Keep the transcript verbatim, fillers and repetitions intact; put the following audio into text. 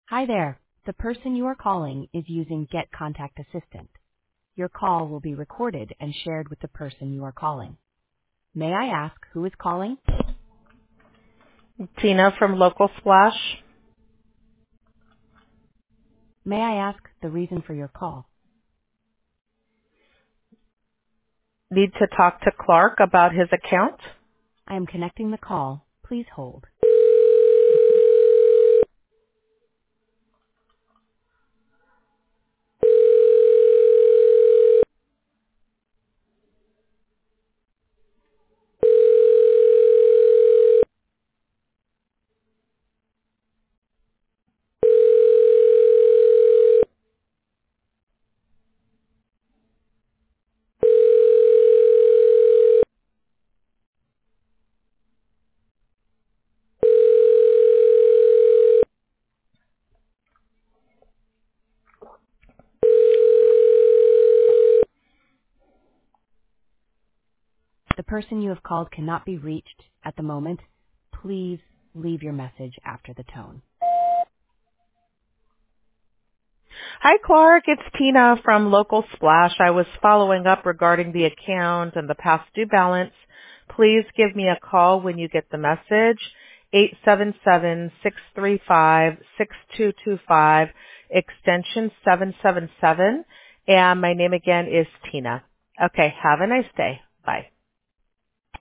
Hi there. The person you are calling is using Get Contact Assistant. Your call will be recorded and shared with the person you are calling. May I ask who is calling? Tina from Local Splash. May I ask the reason for your call? Need to talk to Clark about his account. I am connecting the call. Please hold. The person you have called cannot be reached at the moment. Please leave your message after the tone. Hi Clark, it's Tina from Local Splash. I was following up regarding the account and the past due balance. Please give me a call when you get the message. eight seven seven, six three five, six two two five, extension seven seven seven. And my name again is Tina. Okay, have a nice day. Bye.